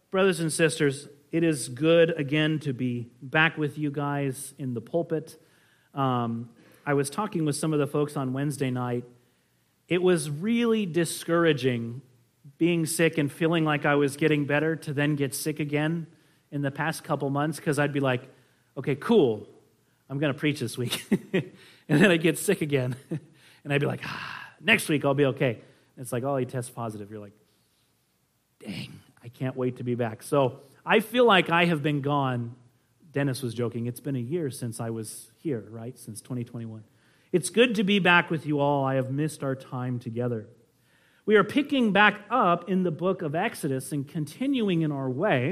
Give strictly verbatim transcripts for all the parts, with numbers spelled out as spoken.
Brothers and sisters, it is good again to be back with you guys in the pulpit. Um, I was talking with some of the folks on Wednesday night. It was really discouraging being sick and feeling like I was getting better to then get sick again in the past couple months, because I'd be like, okay, cool, I'm going to preach this week. And then I get sick again. And I'd be like, ah, next week I'll be okay. And it's like, oh, he tests positive. You're like, dang, I can't wait to be back. So I feel like I have been gone. Dennis was joking. It's been a year since I was here, right? Since twenty twenty-one. It's good to be back with you all. I have missed our time together. We are picking back up in the book of Exodus and continuing in our way.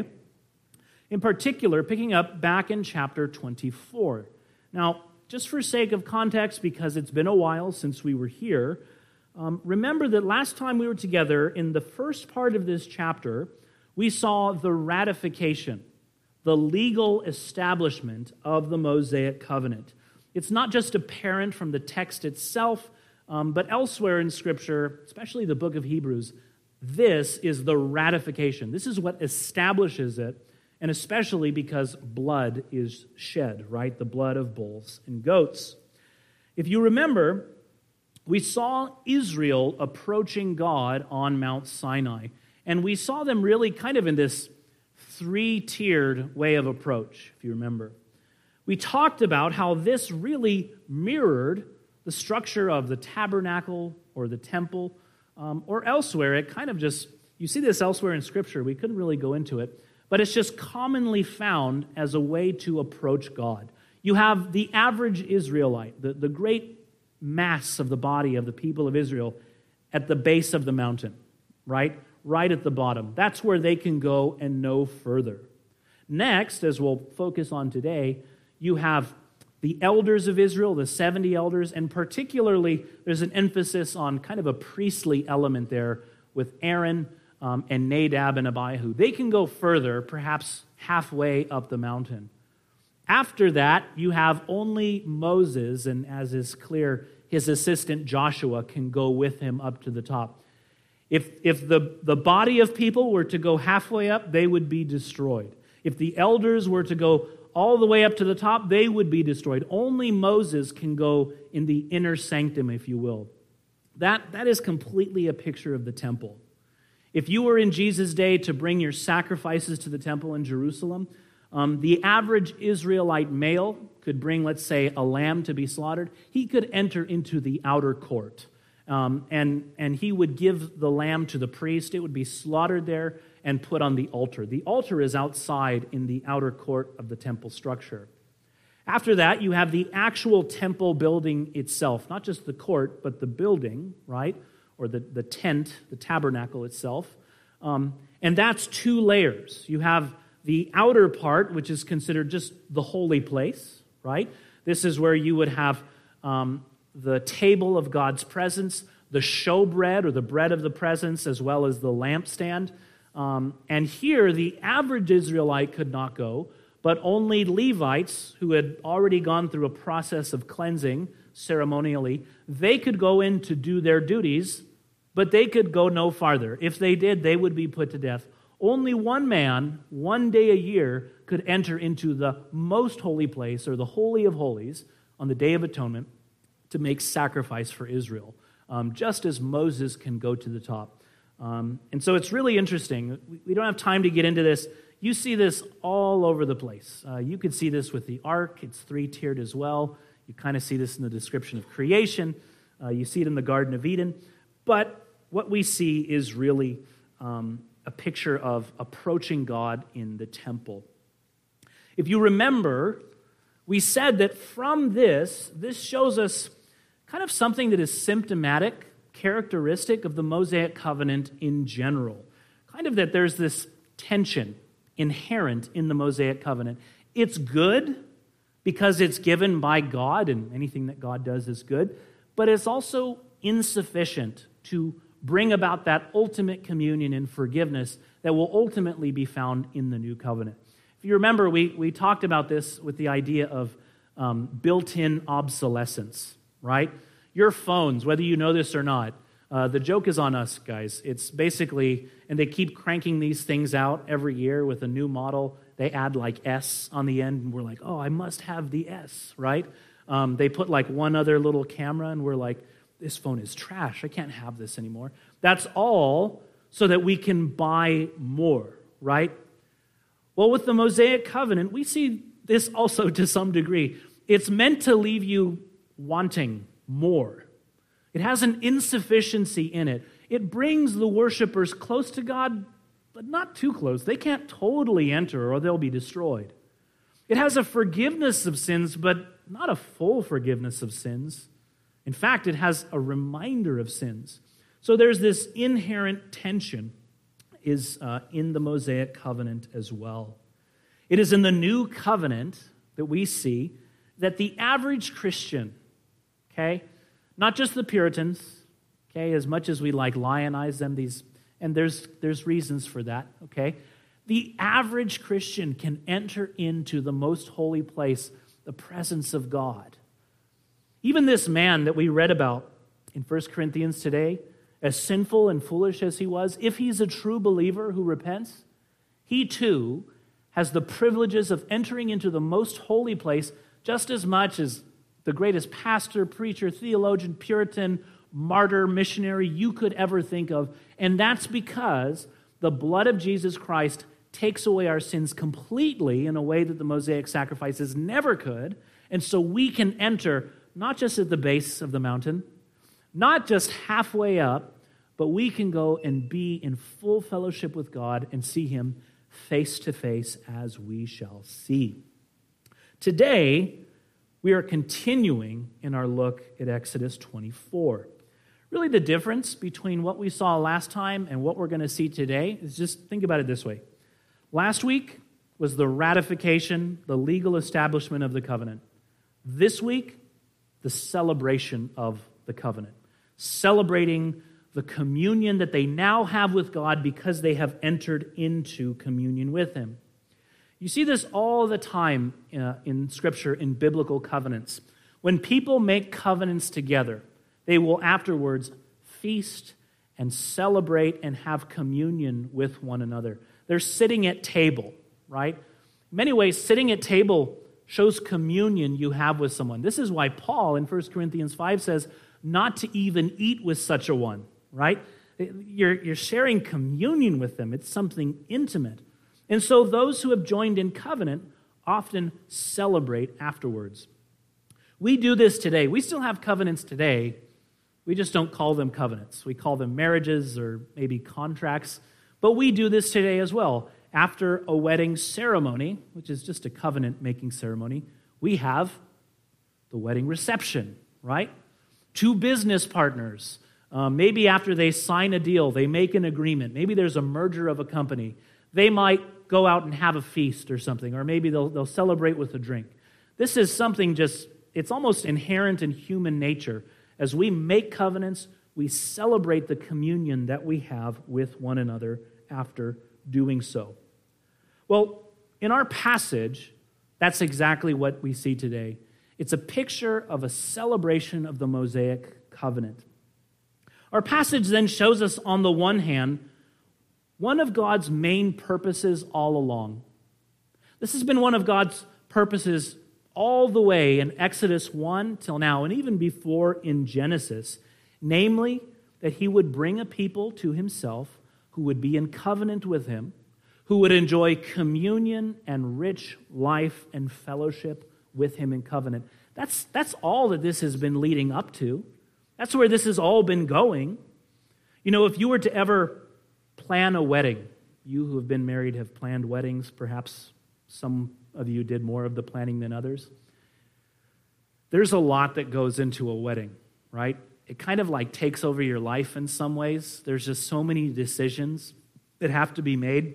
In particular, picking up back in chapter twenty-four. Now, just for sake of context, because it's been a while since we were here, um, remember that last time we were together, in the first part of this chapter, we saw the ratification, the legal establishment of the Mosaic covenant. It's not just apparent from the text itself, um, but elsewhere in Scripture, especially the book of Hebrews, this is the ratification. This is what establishes it. And especially because blood is shed, right? The blood of bulls and goats. If you remember, we saw Israel approaching God on Mount Sinai. And we saw them really kind of in this three-tiered way of approach, if you remember. We talked about how this really mirrored the structure of the tabernacle or the temple, um, or elsewhere. It kind of just, you see this elsewhere in Scripture. We couldn't really go into it. But it's just commonly found as a way to approach God. You have the average Israelite, the, the great mass of the body of the people of Israel at the base of the mountain, right? Right at the bottom. That's where they can go and no further. Next, as we'll focus on today, you have the elders of Israel, the seventy elders, and particularly there's an emphasis on kind of a priestly element there with Aaron, Um, and Nadab and Abihu. They can go further, perhaps halfway up the mountain. After that, you have only Moses, and as is clear, his assistant Joshua can go with him up to the top. If, if the, the body of people were to go halfway up, they would be destroyed. If the elders were to go all the way up to the top, they would be destroyed. Only Moses can go in the inner sanctum, if you will. That, that is completely a picture of the temple. If you were in Jesus' day to bring your sacrifices to the temple in Jerusalem, um, the average Israelite male could bring, let's say, a lamb to be slaughtered. He could enter into the outer court, um, and, and he would give the lamb to the priest. It would be slaughtered there and put on the altar. The altar is outside in the outer court of the temple structure. After that, you have the actual temple building itself, not just the court, but the building, right? Or the, the tent, the tabernacle itself. Um, and that's two layers. You have the outer part, which is considered just the holy place, right? This is where you would have um, the table of God's presence, the showbread or the bread of the presence, as well as the lampstand. Um, and here, the average Israelite could not go, but only Levites, who had already gone through a process of cleansing ceremonially, they could go in to do their duties, but they could go no farther. If they did, they would be put to death. Only one man, one day a year, could enter into the most holy place, or the Holy of Holies, on the Day of Atonement to make sacrifice for Israel, um, just as Moses can go to the top. Um, and so it's really interesting. We don't have time to get into this. You see this all over the place. Uh, you could see this with the ark. It's three-tiered as well. You kind of see this in the description of creation. Uh, you see it in the Garden of Eden. But what we see is really um, a picture of approaching God in the temple. If you remember, we said that from this, this shows us kind of something that is symptomatic, characteristic of the Mosaic covenant in general. Kind of that there's this tension inherent in the Mosaic covenant. It's good because it's given by God, and anything that God does is good, but it's also insufficient to bring about that ultimate communion and forgiveness that will ultimately be found in the new covenant. If you remember, we, we talked about this with the idea of um, built-in obsolescence, right? Your phones, whether you know this or not, Uh, the joke is on us, guys. It's basically, and they keep cranking these things out every year with a new model. They add like S on the end, and we're like, oh, I must have the S, right? Um, they put like one other little camera, and we're like, this phone is trash. I can't have this anymore. That's all so that we can buy more, right? Well, with the Mosaic covenant, we see this also to some degree. It's meant to leave you wanting more. It has an insufficiency in it. It brings the worshipers close to God, but not too close. They can't totally enter or they'll be destroyed. It has a forgiveness of sins, but not a full forgiveness of sins. In fact, it has a reminder of sins. So there's this inherent tension is uh, in the Mosaic covenant as well. It is in the new covenant that we see that the average Christian, okay, not just the Puritans, okay, as much as we like lionize them, these, and there's there's reasons for that, okay, the average Christian can enter into the most holy place, the presence of God. Even this man that we read about in First Corinthians today, as sinful and foolish as he was, if he's a true believer who repents, he too has the privileges of entering into the most holy place just as much as the greatest pastor, preacher, theologian, Puritan, martyr, missionary you could ever think of. And that's because the blood of Jesus Christ takes away our sins completely in a way that the Mosaic sacrifices never could. And so we can enter not just at the base of the mountain, not just halfway up, but we can go and be in full fellowship with God and see him face to face as we shall see. Today, we are continuing in our look at Exodus twenty-four. Really, the difference between what we saw last time and what we're going to see today is just think about it this way. Last week was the ratification, the legal establishment of the covenant. This week, the celebration of the covenant. Celebrating the communion that they now have with God because they have entered into communion with him. You see this all the time uh, in Scripture, in biblical covenants. When people make covenants together, they will afterwards feast and celebrate and have communion with one another. They're sitting at table, right? In many ways, sitting at table shows communion you have with someone. This is why Paul in First Corinthians five says not to even eat with such a one, right? You're, you're sharing communion with them. It's something intimate. And so those who have joined in covenant often celebrate afterwards. We do this today. We still have covenants today. We just don't call them covenants. We call them marriages or maybe contracts. But we do this today as well. After a wedding ceremony, which is just a covenant-making ceremony, we have the wedding reception, right? Two business partners. Um, maybe after they sign a deal, they make an agreement. Maybe there's a merger of a company. They might go out and have a feast or something, or maybe they'll, they'll celebrate with a drink. This is something just, it's almost inherent in human nature. As we make covenants, we celebrate the communion that we have with one another after doing so. Well, in our passage, that's exactly what we see today. It's a picture of a celebration of the Mosaic covenant. Our passage then shows us, on the one hand, one of God's main purposes all along. This has been one of God's purposes all the way in Exodus one till now, and even before in Genesis, namely that he would bring a people to himself who would be in covenant with him, who would enjoy communion and rich life and fellowship with him in covenant. That's, that's all that this has been leading up to. That's where this has all been going. You know, if you were to ever plan a wedding, you who have been married have planned weddings, perhaps some of you did more of the planning than others. There's a lot that goes into a wedding, right? It kind of like takes over your life in some ways. There's just so many decisions that have to be made.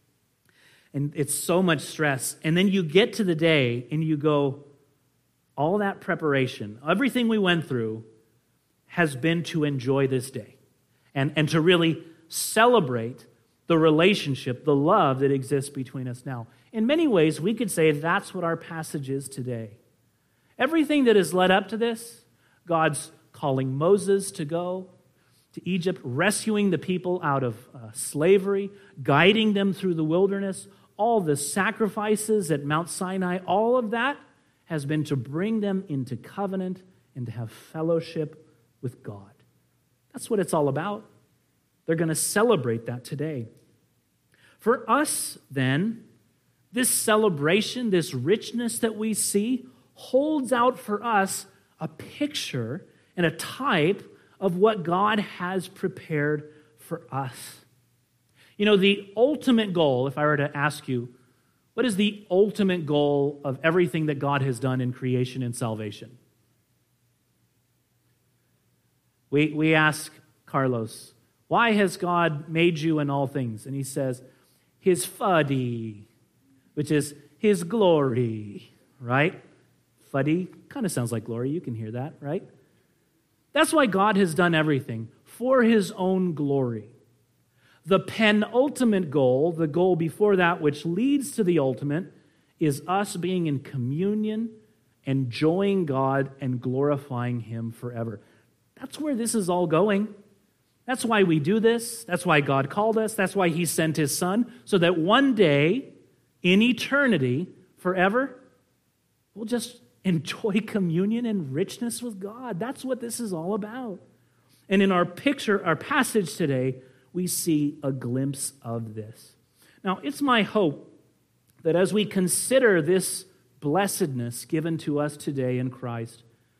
And it's so much stress. And then you get to the day and you go, all that preparation, everything we went through has been to enjoy this day and, and to really celebrate the relationship, the love that exists between us now. In many ways, we could say that's what our passage is today. Everything that has led up to this, God's calling Moses to go, to Egypt, rescuing the people out of uh, slavery, guiding them through the wilderness, all the sacrifices at Mount Sinai, all of that has been to bring them into covenant and to have fellowship with God. That's what it's all about. They're going to celebrate that today. For us, then, this celebration, this richness that we see, holds out for us a picture and a type of what God has prepared for us. You know, the ultimate goal, if I were to ask you, what is the ultimate goal of everything that God has done in creation and salvation? We, we ask Carlos, why has God made you in all things? And he says, his fuddy, which is his glory, right? Fuddy kind of sounds like glory. You can hear that, right? That's why God has done everything for his own glory. The penultimate goal, the goal before that which leads to the ultimate, is us being in communion, enjoying God, and glorifying him forever. That's where this is all going. That's why we do this. That's why God called us. That's why he sent his son, so that one day, in eternity, forever, we'll just enjoy communion and richness with God. That's what this is all about. And in our picture, our passage today, we see a glimpse of this. Now, it's my hope that as we consider this blessedness given to us today in Christ,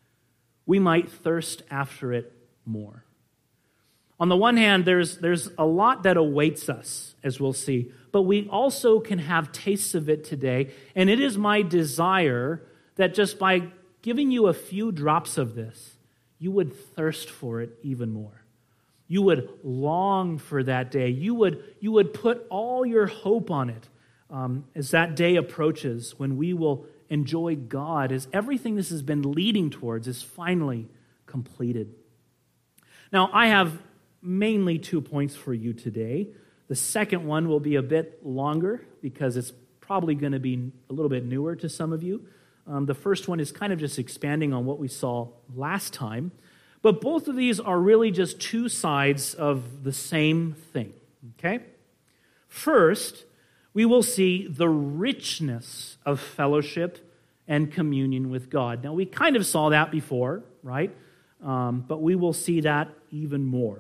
we might thirst after it more. On the one hand, there's, there's a lot that awaits us, as we'll see, but we also can have tastes of it today, and it is my desire that just by giving you a few drops of this, you would thirst for it even more. You would long for that day. You would, you would put all your hope on it um, as that day approaches, when we will enjoy God, as everything this has been leading towards is finally completed. Now, I have mainly two points for you today. The second one will be a bit longer because it's probably going to be a little bit newer to some of you. Um, the first one is kind of just expanding on what we saw last time. But both of these are really just two sides of the same thing, okay? First, we will see the richness of fellowship and communion with God. Now, we kind of saw that before, right? Um, but we will see that even more.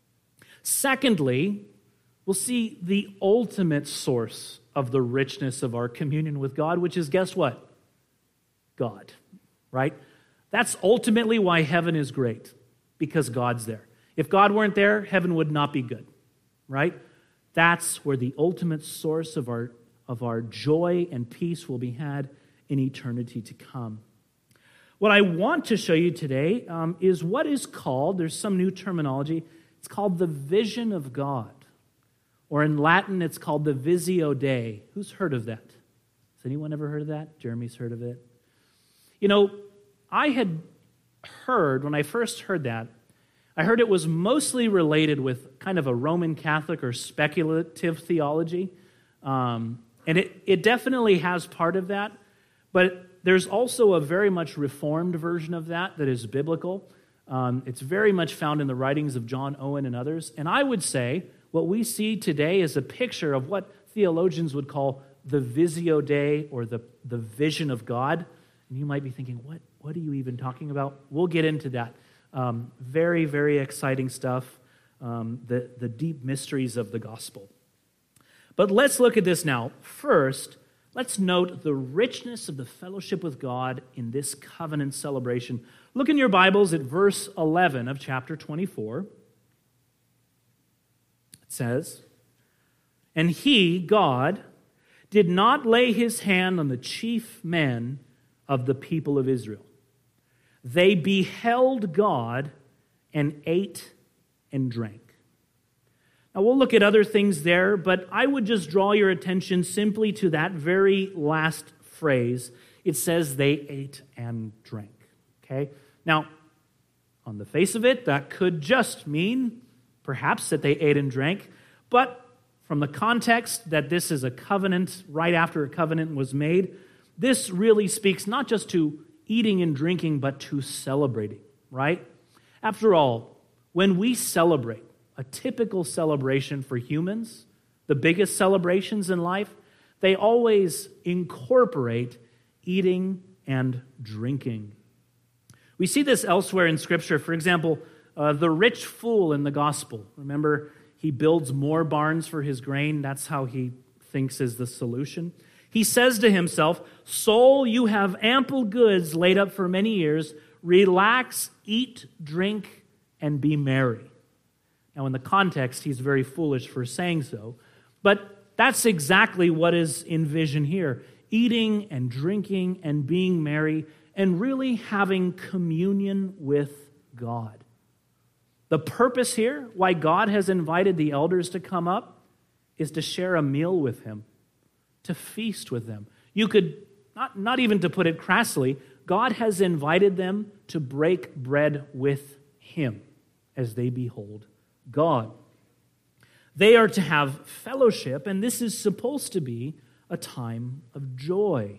Secondly, we'll see the ultimate source of the richness of our communion with God, which is, guess what? God, right? That's ultimately why heaven is great, because God's there. If God weren't there, heaven would not be good, right? That's where the ultimate source of our, of our joy and peace will be had in eternity to come. What I want to show you today um, is what is called, there's some new terminology, it's called the vision of God. Or in Latin, it's called the Visio Dei. Who's heard of that? Has anyone ever heard of that? Jeremy's heard of it. You know, I had heard, when I first heard that, I heard it was mostly related with kind of a Roman Catholic or speculative theology. Um, and it, it definitely has part of that. But there's also a very much reformed version of that that is biblical. Um, it's very much found in the writings of John Owen and others. And I would say what we see today is a picture of what theologians would call the Visio Dei, or the, the vision of God. And you might be thinking, what, what are you even talking about? We'll get into that. Um, very, very exciting stuff, um, the, the deep mysteries of the gospel. But let's look at this now. First, let's note the richness of the fellowship with God in this covenant celebration. Look in your Bibles at verse eleven of chapter twenty-four. It says, "And he, God, did not lay his hand on the chief men of the people of Israel. They beheld God and ate and drank." Now, we'll look at other things there, but I would just draw your attention simply to that very last phrase. It says they ate and drank, okay? Now, on the face of it, that could just mean perhaps that they ate and drank, but from the context that this is a covenant, right after a covenant was made, this really speaks not just to eating and drinking, but to celebrating, right? After all, when we celebrate, a typical celebration for humans, the biggest celebrations in life, they always incorporate eating and drinking. We see this elsewhere in Scripture. For example, uh, the rich fool in the gospel. Remember, he builds more barns for his grain. That's how he thinks is the solution. He says to himself, "Soul, you have ample goods laid up for many years. Relax, eat, drink, and be merry." Now, in the context, he's very foolish for saying so. But that's exactly what is envisioned here. Eating and drinking and being merry and really having communion with God. The purpose here, why God has invited the elders to come up, is to share a meal with him, to feast with them. You could, not, not even to put it crassly, God has invited them to break bread with him as they behold God. They are to have fellowship, and this is supposed to be a time of joy.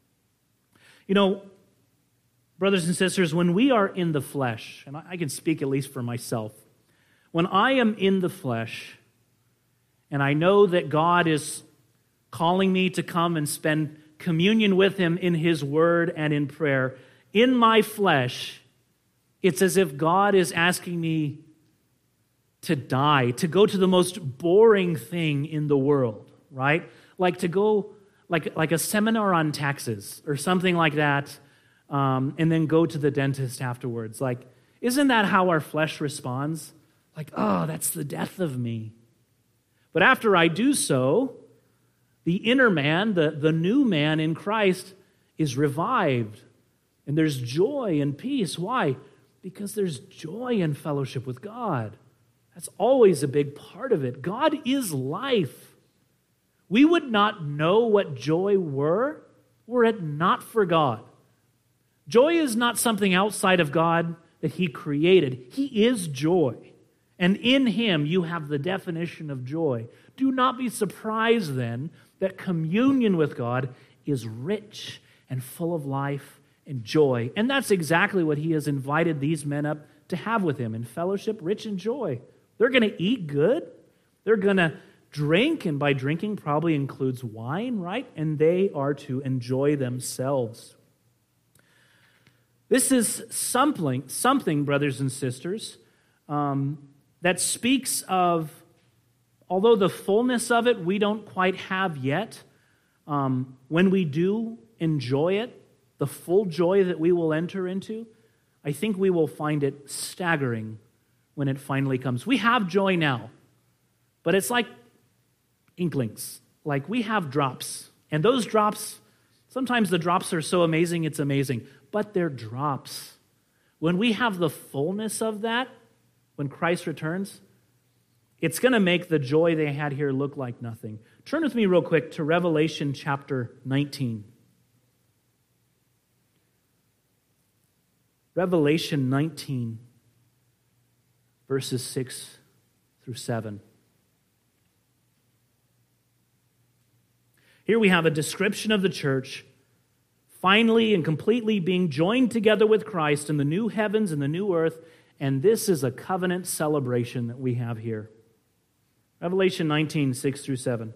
You know, brothers and sisters, when we are in the flesh, and I can speak at least for myself, when I am in the flesh, and I know that God is calling me to come and spend communion with him in his word and in prayer, in my flesh, it's as if God is asking me to die, to go to the most boring thing in the world, right? Like to go, like, like a seminar on taxes or something like that, um, and then go to the dentist afterwards. Like, isn't that how our flesh responds? Like, oh, that's the death of me. But after I do so, the inner man, the, the new man in Christ, is revived. And there's joy and peace. Why? Because there's joy in fellowship with God. That's always a big part of it. God is life. We would not know what joy were were it not for God. Joy is not something outside of God that he created. He is joy. And in him you have the definition of joy. Do not be surprised then that communion with God is rich and full of life and joy. And that's exactly what he has invited these men up to have with him, in fellowship, rich in joy. They're going to eat good. They're going to drink, and by drinking probably includes wine, right? And they are to enjoy themselves. This is something, something, brothers and sisters, um, that speaks of, although the fullness of it we don't quite have yet, um, when we do enjoy it, the full joy that we will enter into, I think we will find it staggering when it finally comes. We have joy now, but it's like inklings. Like we have drops, and those drops, sometimes the drops are so amazing, it's amazing, but they're drops. When we have the fullness of that, when Christ returns, it's going to make the joy they had here look like nothing. Turn with me real quick to Revelation chapter nineteen. Revelation nineteen, verses six through seven. Here we have a description of the church finally and completely being joined together with Christ in the new heavens and the new earth, and this is a covenant celebration that we have here. Revelation nineteen, six through seven.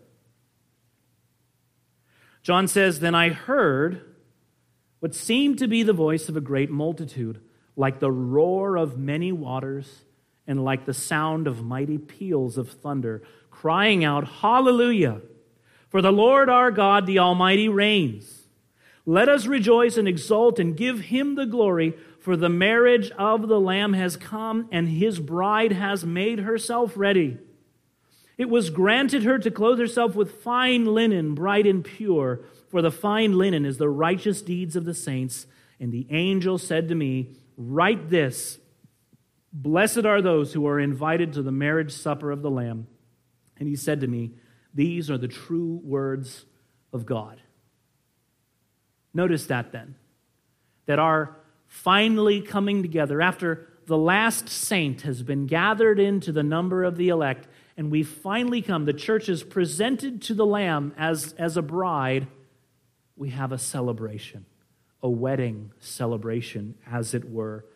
John says, "Then I heard what seemed to be the voice of a great multitude, like the roar of many waters, and like the sound of mighty peals of thunder, crying out, 'Hallelujah! For the Lord our God, the Almighty, reigns. Let us rejoice and exult and give him the glory, for the marriage of the Lamb has come, and his bride has made herself ready. It was granted her to clothe herself with fine linen, bright and pure, for the fine linen is the righteous deeds of the saints. And the angel said to me, write this, blessed are those who are invited to the marriage supper of the Lamb. And he said to me, these are the true words of God." Notice that then, that our finally coming together after the last saint has been gathered into the number of the elect, and we finally come, the church is presented to the Lamb as, as a bride, we have a celebration, a wedding celebration, as it were,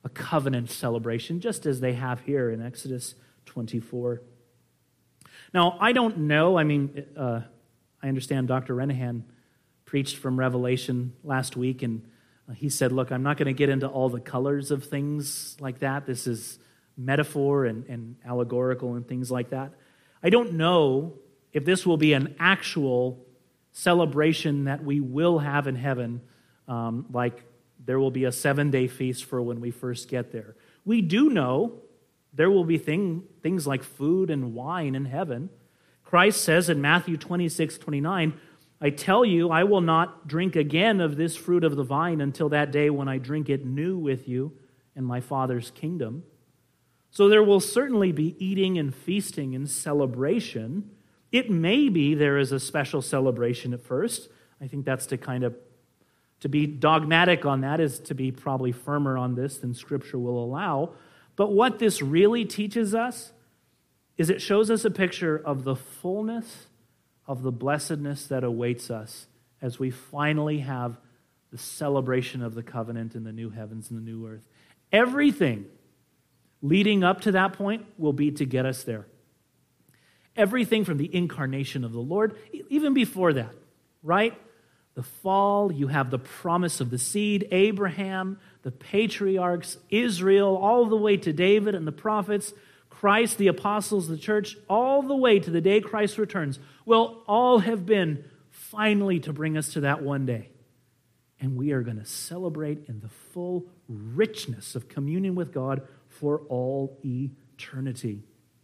a covenant celebration, just as they have here in Exodus twenty-four. Now, I don't know, I mean, uh, I understand Doctor Renahan preached from Revelation last week, and he said, look, I'm not going to get into all the colors of things like that. This is metaphor and, and allegorical and things like that. I don't know if this will be an actual celebration that we will have in heaven, um, like there will be a seven-day feast for when we first get there. We do know there will be thing, things like food and wine in heaven. Christ says in Matthew twenty-six, twenty-nine, I tell you, I will not drink again of this fruit of the vine until that day when I drink it new with you in my Father's kingdom. So there will certainly be eating and feasting and celebration. It may be there is a special celebration at first. I think that's to kind of, to be dogmatic on that is to be probably firmer on this than Scripture will allow. But what this really teaches us is it shows us a picture of the fullness of the blessedness that awaits us as we finally have the celebration of the covenant in the new heavens and the new earth. Everything leading up to that point will be to get us there. Everything from the incarnation of the Lord, even before that, right? The fall, you have the promise of the seed, Abraham, the patriarchs, Israel, all the way to David and the prophets, Christ, the apostles, the church, all the way to the day Christ returns, will all have been finally to bring us to that one day. And we are going to celebrate in the full richness of communion with God for all eternity.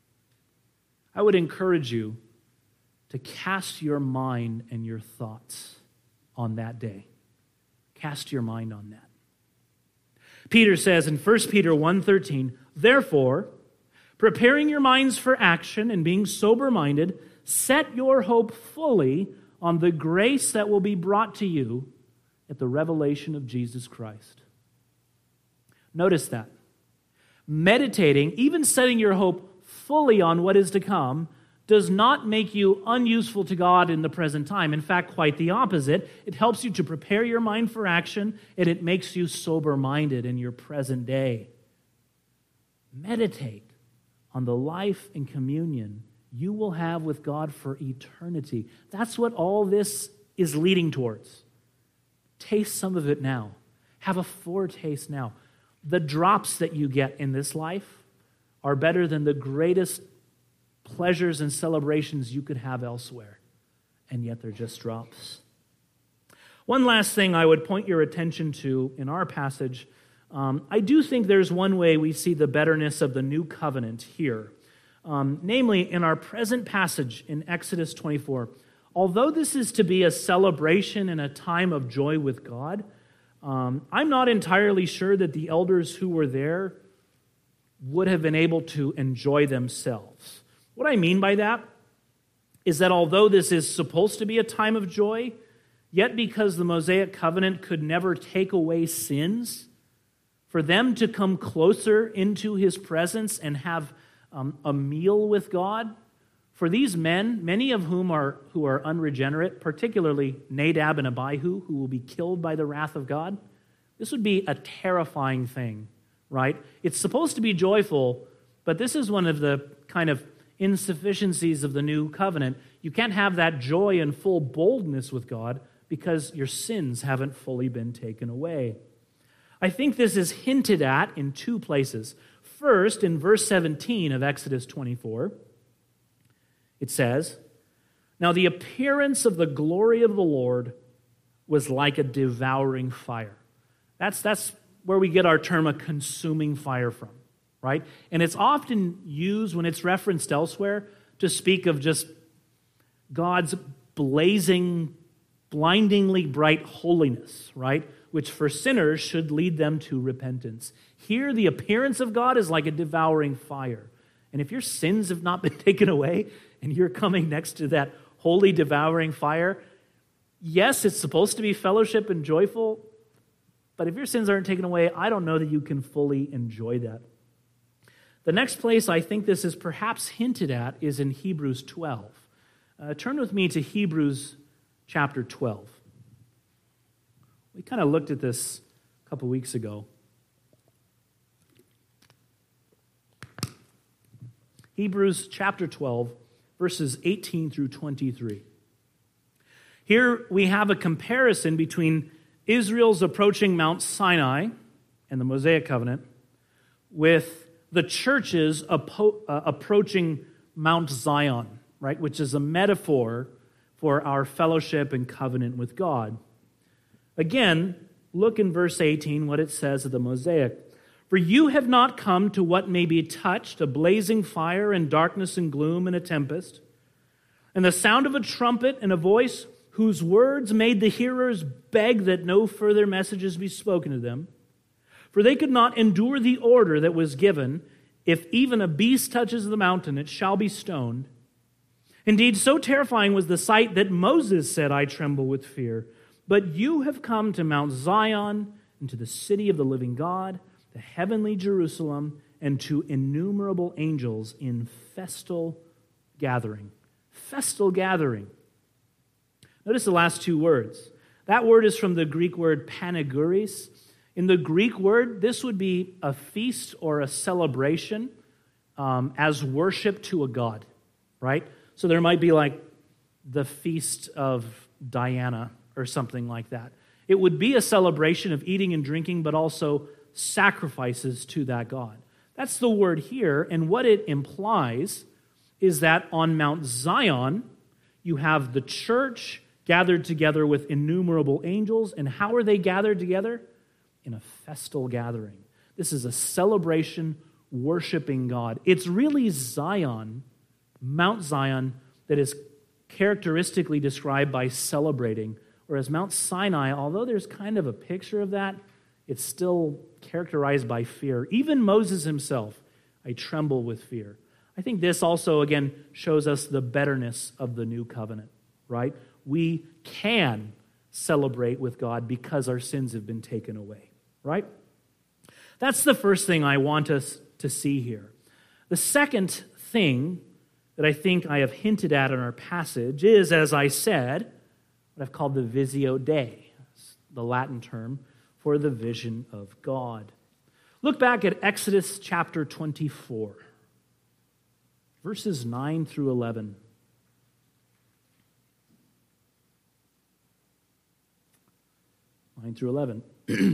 I would encourage you to cast your mind and your thoughts on that day. Cast your mind on that. Peter says in First Peter one thirteen, therefore, preparing your minds for action and being sober-minded, set your hope fully on the grace that will be brought to you at the revelation of Jesus Christ. Notice that. Meditating, even setting your hope fully on what is to come, does not make you unuseful to God in the present time. In fact, quite the opposite. It helps you to prepare your mind for action, and it makes you sober-minded in your present day. Meditate on the life and communion you will have with God for eternity. That's what all this is leading towards. Taste some of it now. Have a foretaste now. The drops that you get in this life are better than the greatest pleasures and celebrations you could have elsewhere. And yet they're just drops. One last thing I would point your attention to in our passage. Um, I do think there's one way we see the betterness of the new covenant here. Um, namely, in our present passage in Exodus twenty-four. Although this is to be a celebration and a time of joy with God, um, I'm not entirely sure that the elders who were there would have been able to enjoy themselves. What I mean by that is that although this is supposed to be a time of joy, yet because the Mosaic covenant could never take away sins, for them to come closer into his presence and have um, a meal with God, for these men, many of whom are who are unregenerate, particularly Nadab and Abihu, who will be killed by the wrath of God, this would be a terrifying thing, right? It's supposed to be joyful, but this is one of the kind of insufficiencies of the new covenant. You can't have that joy and full boldness with God because your sins haven't fully been taken away. I think this is hinted at in two places. First, in verse seventeen of Exodus twenty-four, it says, now the appearance of the glory of the Lord was like a devouring fire. That's, that's where we get our term a consuming fire from, right? And it's often used when it's referenced elsewhere to speak of just God's blazing, blindingly bright holiness, right? Which for sinners should lead them to repentance. Here, the appearance of God is like a devouring fire. And if your sins have not been taken away and you're coming next to that holy devouring fire, yes, it's supposed to be fellowship and joyful, but if your sins aren't taken away, I don't know that you can fully enjoy that. The next place I think this is perhaps hinted at is in Hebrews twelve. Uh, turn with me to Hebrews chapter twelve. We kind of looked at this a couple weeks ago. Hebrews chapter twelve, verses eighteen through twenty-three. Here we have a comparison between Israel's approaching Mount Sinai and the Mosaic covenant with the church's appo- uh, approaching Mount Zion, right, which is a metaphor for our fellowship and covenant with God. Again, look in verse eighteen what it says of the Mosaic. For you have not come to what may be touched, a blazing fire and darkness and gloom and a tempest, and the sound of a trumpet and a voice whose words made the hearers beg that no further messages be spoken to them. For they could not endure the order that was given, if even a beast touches the mountain, it shall be stoned. Indeed, so terrifying was the sight that Moses said, I tremble with fear. But you have come to Mount Zion and to the city of the living God, the heavenly Jerusalem, and to innumerable angels in festal gathering. Festal gathering. Notice the last two words. That word is from the Greek word panegyris. In the Greek word, this would be a feast or a celebration um, as worship to a god, right? So there might be like the feast of Diana or something like that. It would be a celebration of eating and drinking, but also sacrifices to that god. That's the word here, and what it implies is that on Mount Zion, you have the church gathered together with innumerable angels, and how are they gathered together? In a festal gathering. This is a celebration worshiping God. It's really Zion, Mount Zion, that is characteristically described by celebrating, whereas Mount Sinai, although there's kind of a picture of that, it's still characterized by fear. Even Moses himself, I tremble with fear. I think this also, again, shows us the betterness of the new covenant, right? We can celebrate with God because our sins have been taken away, right? That's the first thing I want us to see here. The second thing that I think I have hinted at in our passage is, as I said, what I've called the Visio Dei, the Latin term for the vision of God. Look back at Exodus chapter twenty-four, verses nine through eleven. nine through eleven.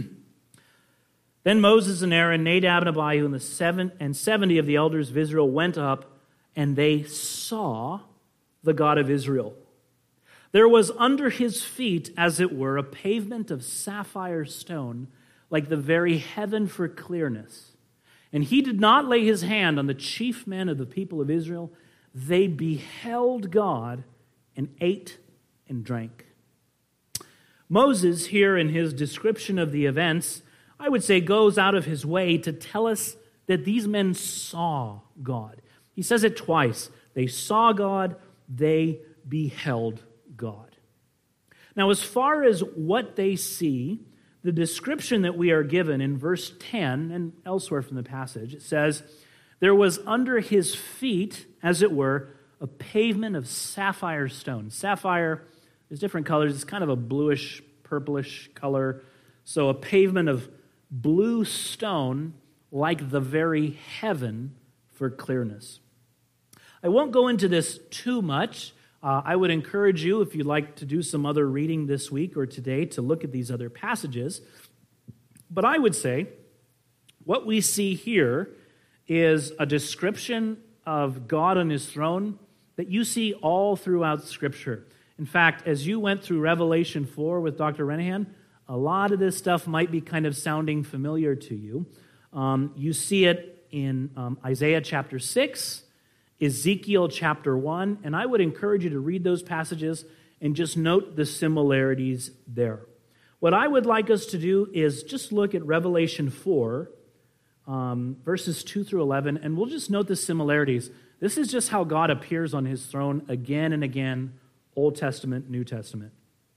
Then Moses and Aaron, Nadab and Abihu, and the seven and seventy of the elders of Israel went up, and they saw the God of Israel. There was under his feet, as it were, a pavement of sapphire stone, like the very heaven for clearness. And he did not lay his hand on the chief men of the people of Israel. They beheld God and ate and drank. Moses, here in his description of the events, I would say goes out of his way to tell us that these men saw God. He says it twice. They saw God, they beheld God. Now, as far as what they see, the description that we are given in verse ten and elsewhere from the passage, it says, there was under his feet, as it were, a pavement of sapphire stone. Sapphire, there's different colors. It's kind of a bluish, purplish color. So a pavement of blue stone like the very heaven for clearness. I won't go into this too much. Uh, I would encourage you, if you'd like to do some other reading this week or today, to look at these other passages. But I would say what we see here is a description of God on his throne that you see all throughout Scripture. In fact, as you went through Revelation four with Doctor Renahan, a lot of this stuff might be kind of sounding familiar to you. Um, you see it in um, Isaiah chapter six, Ezekiel chapter one, and I would encourage you to read those passages and just note the similarities there. What I would like us to do is just look at Revelation four, um, verses two through eleven, and we'll just note the similarities. This is just how God appears on his throne again and again, Old Testament, New Testament.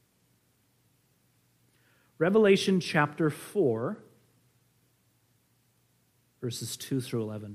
Revelation chapter four, verses two through eleven.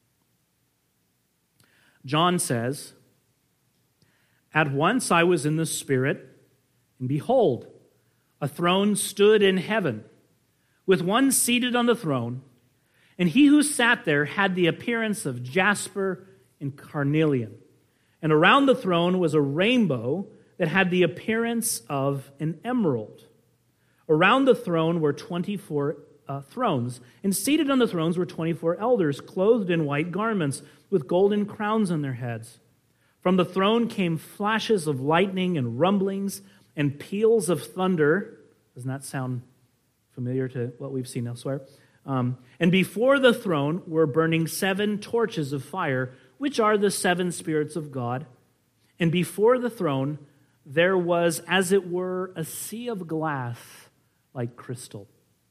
John says, "At once I was in the Spirit, and behold, a throne stood in heaven, with one seated on the throne, and he who sat there had the appearance of jasper and carnelian. And around the throne was a rainbow that had the appearance of an emerald. Around the throne were twenty-four uh, thrones, and seated on the thrones were twenty-four elders, clothed in white garments, with golden crowns on their heads. From the throne came flashes of lightning and rumblings and peals of thunder. Doesn't that sound familiar to what we've seen elsewhere? Um, and before the throne were burning seven torches of fire, which are the seven spirits of God. And before the throne there was, as it were, a sea of glass like crystal.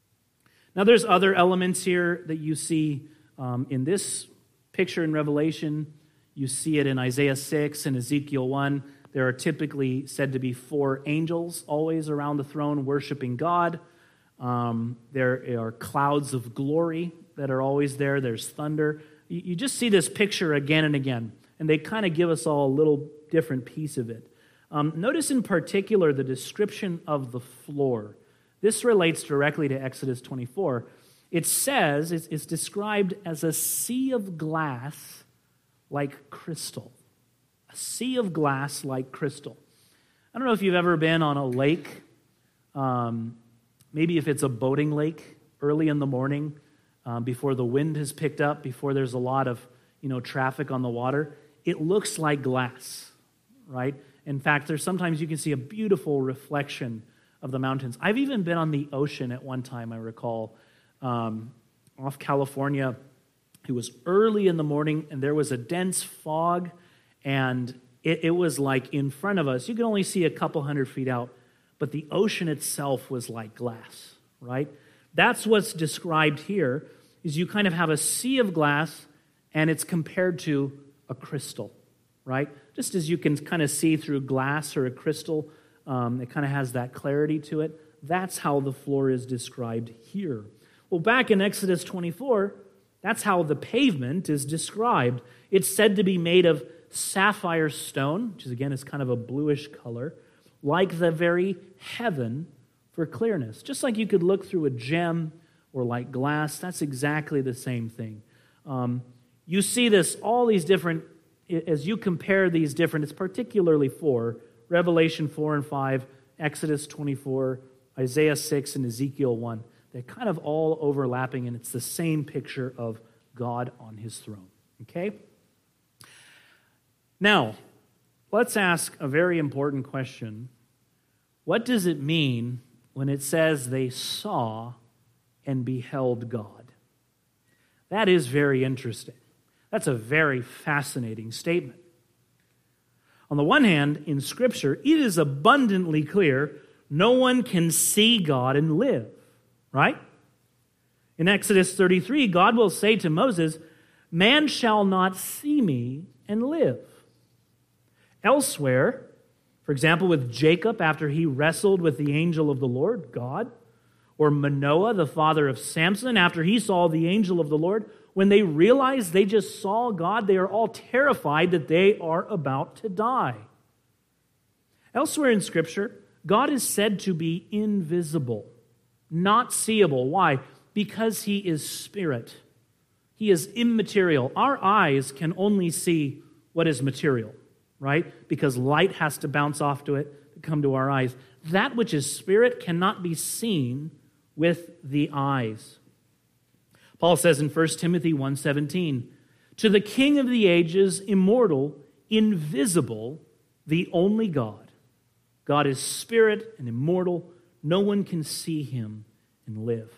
Now there's other elements here that you see um, in this picture in Revelation. You see it in Isaiah six and Ezekiel one. There are typically said to be four angels always around the throne worshiping God. Um, there are clouds of glory that are always there. There's thunder. You, you just see this picture again and again, and they kind of give us all a little different piece of it. Um, notice in particular the description of the floor. This relates directly to Exodus twenty-four. It says, it's, it's described as a sea of glass like crystal. A sea of glass like crystal. I don't know if you've ever been on a lake, um, maybe if it's a boating lake early in the morning, um, before the wind has picked up, before there's a lot of you know traffic on the water. It looks like glass, right? In fact, there's sometimes you can see a beautiful reflection of the mountains. I've even been on the ocean at one time, I recall, um, off California. It was early in the morning, and there was a dense fog, and it, it was like in front of us. You can only see a couple hundred feet out, but the ocean itself was like glass, right? That's what's described here, is you kind of have a sea of glass, and it's compared to a crystal, right? Just as you can kind of see through glass or a crystal, um, it kind of has that clarity to it. That's how the floor is described here. Well, back in Exodus twenty-four, that's how the pavement is described. It's said to be made of sapphire stone, which is, again, is kind of a bluish color, like the very heaven for clearness. Just like you could look through a gem or like glass, that's exactly the same thing. Um, you see this, all these different, as you compare these different, it's particularly four, Revelation four and five, Exodus twenty-four, Isaiah six, and Ezekiel one. They're kind of all overlapping, and it's the same picture of God on his throne. Okay? Now, let's ask a very important question. What does it mean when it says they saw and beheld God? That is very interesting. That's a very fascinating statement. On the one hand, in Scripture, it is abundantly clear no one can see God and live, right? In Exodus thirty-three, God will say to Moses, "Man shall not see me and live." Elsewhere, for example, with Jacob after he wrestled with the angel of the Lord, God, or Manoah, the father of Samson, after he saw the angel of the Lord, when they realize they just saw God, they are all terrified that they are about to die. Elsewhere in Scripture, God is said to be invisible, not seeable. Why? Because he is spirit. He is immaterial. Our eyes can only see what is material, right? Because light has to bounce off to it to come to our eyes. That which is spirit cannot be seen with the eyes. Paul says in First Timothy one seventeen, "To the King of the ages, immortal, invisible, the only God." God is spirit and immortal. No one can see him and live.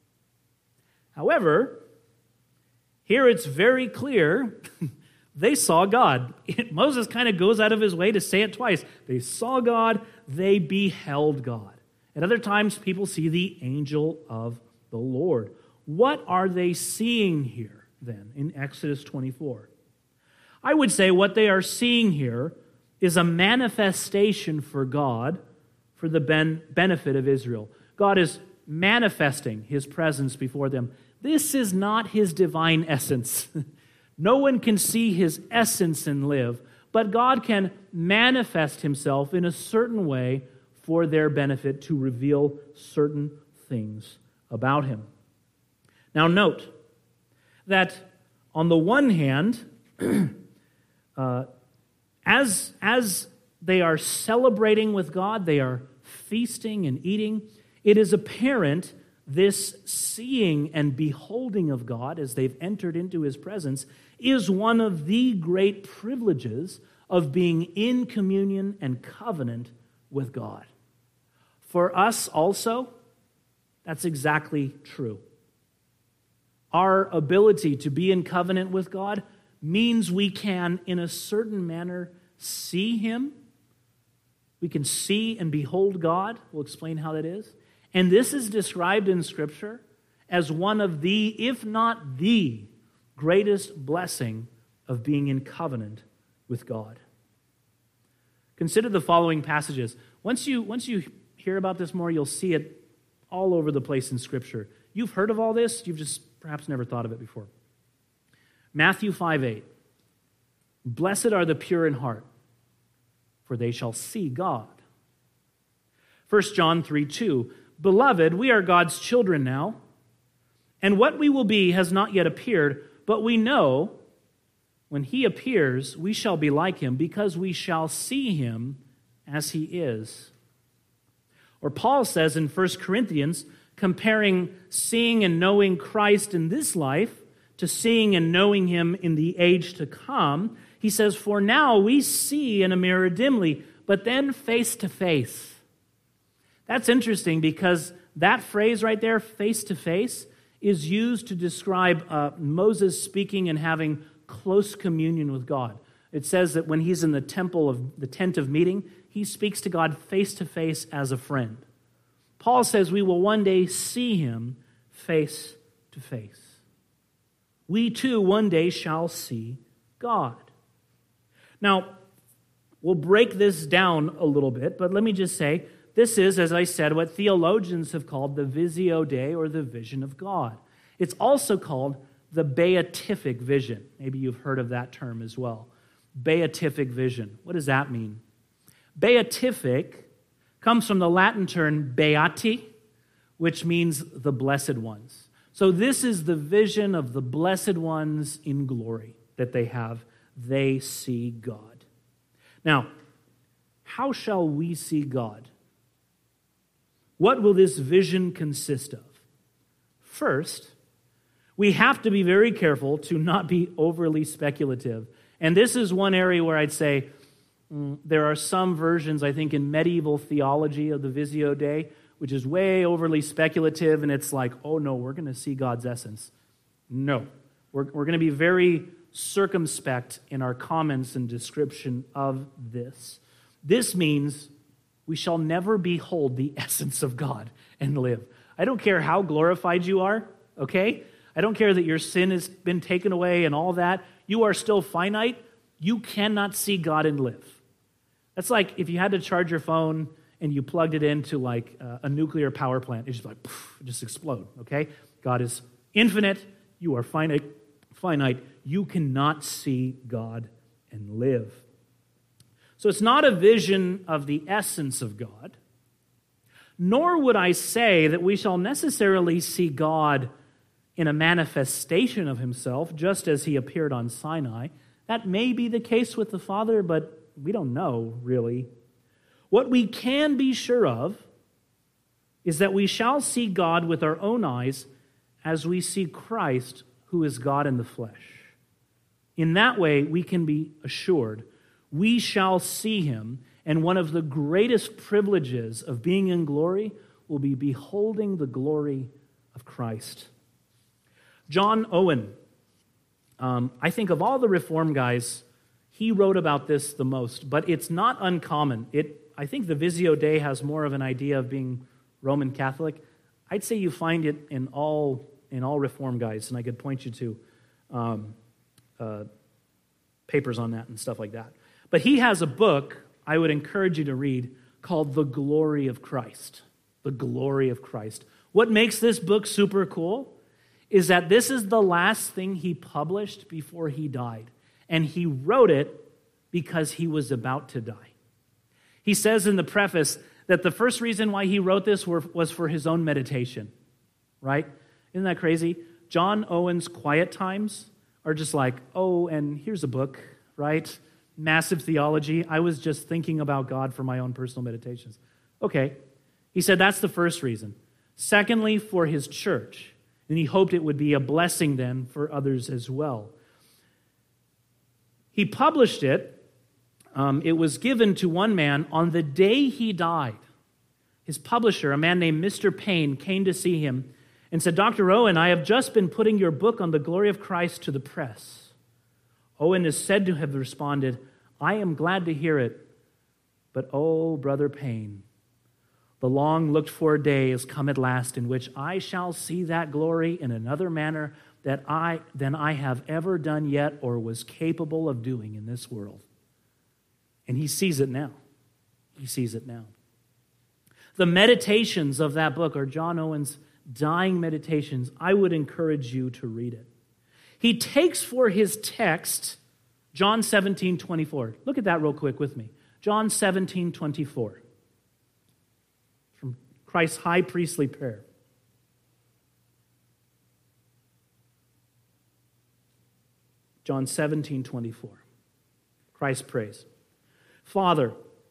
However, here it's very clear they saw God. Moses kind of goes out of his way to say it twice. They saw God, they beheld God. At other times, people see the angel of the Lord. What are they seeing here, then, in Exodus twenty-four? I would say what they are seeing here is a manifestation for God for the ben- benefit of Israel. God is manifesting his presence before them. This is not his divine essence. No one can see his essence and live, but God can manifest himself in a certain way for their benefit to reveal certain things about him. Now note that on the one hand, uh, as, as they are celebrating with God, they are feasting and eating, it is apparent this seeing and beholding of God as they've entered into his presence is one of the great privileges of being in communion and covenant with God. For us also, that's exactly true. Our ability to be in covenant with God means we can, in a certain manner, see him. We can see and behold God. We'll explain how that is. And this is described in Scripture as one of the, if not the, greatest blessing of being in covenant with God. Consider the following passages. Once you, once you hear about this more, you'll see it all over the place in Scripture. You've heard of all this, you've just perhaps never thought of it before. Matthew five eight. Blessed are the pure in heart, for they shall see God. First John three two. Beloved, we are God's children now, and what we will be has not yet appeared, but we know when he appears, we shall be like him, because we shall see him as he is. Or Paul says in First Corinthians, comparing seeing and knowing Christ in this life to seeing and knowing him in the age to come, he says, for now we see in a mirror dimly, but then face to face. That's interesting because that phrase right there, face to face, is used to describe uh, Moses speaking and having close communion with God. It says that when he's in the temple of the tent of meeting, he speaks to God face to face as a friend. Paul says we will one day see him face to face. We too one day shall see God. Now, we'll break this down a little bit, but let me just say, this is, as I said, what theologians have called the Visio Dei, or the vision of God. It's also called the beatific vision. Maybe you've heard of that term as well. Beatific vision. What does that mean? Beatific comes from the Latin term beati, which means the blessed ones. So this is the vision of the blessed ones in glory that they have. They see God. Now, how shall we see God? What will this vision consist of? First, we have to be very careful to not be overly speculative. And this is one area where I'd say mm, there are some versions, I think, in medieval theology of the Visio Dei, which is way overly speculative, and it's like, oh no, we're going to see God's essence. No. We're, we're going to be very circumspect in our comments and description of this. This means we shall never behold the essence of God and live. I don't care how glorified you are, okay? I don't care that your sin has been taken away and all that. You are still finite. You cannot see God and live. That's like if you had to charge your phone and you plugged it into like uh, a nuclear power plant. It's just like, poof, just explode, okay? God is infinite. You are finite. Finite. You cannot see God and live. So it's not a vision of the essence of God, nor would I say that we shall necessarily see God in a manifestation of himself, just as he appeared on Sinai. That may be the case with the Father, but we don't know, really. What we can be sure of is that we shall see God with our own eyes as we see Christ, who is God in the flesh. In that way, we can be assured we shall see him, and one of the greatest privileges of being in glory will be beholding the glory of Christ. John Owen, um, I think of all the Reform guys, he wrote about this the most, but it's not uncommon. It, I think the Visio Dei has more of an idea of being Roman Catholic. I'd say you find it in all in all Reform guys, and I could point you to um, uh, papers on that and stuff like that. But he has a book I would encourage you to read called The Glory of Christ. The Glory of Christ. What makes this book super cool is that this is the last thing he published before he died. And he wrote it because he was about to die. He says in the preface that the first reason why he wrote this were, was for his own meditation, right? Isn't that crazy? John Owen's quiet times are just like, oh, and here's a book, right? massive theology. I was just thinking about God for my own personal meditations. Okay. He said that's the first reason. Secondly, for his church. And he hoped it would be a blessing then for others as well. He published it. Um, it was given to one man on the day he died. His publisher, a man named Mister Payne, came to see him and said, Doctor Owen, I have just been putting your book on the glory of Christ to the press. Owen is said to have responded, I am glad to hear it, but oh, Brother Payne, the long-looked-for day has come at last in which I shall see that glory in another manner that I than I have ever done yet or was capable of doing in this world. And he sees it now. He sees it now. The meditations of that book are John Owen's dying meditations. I would encourage you to read it. He takes for his text John seventeen twenty-four. Look at that real quick with me. John seventeen twenty-four. From Christ's high priestly prayer. John seventeen twenty-four. Christ prays, Father,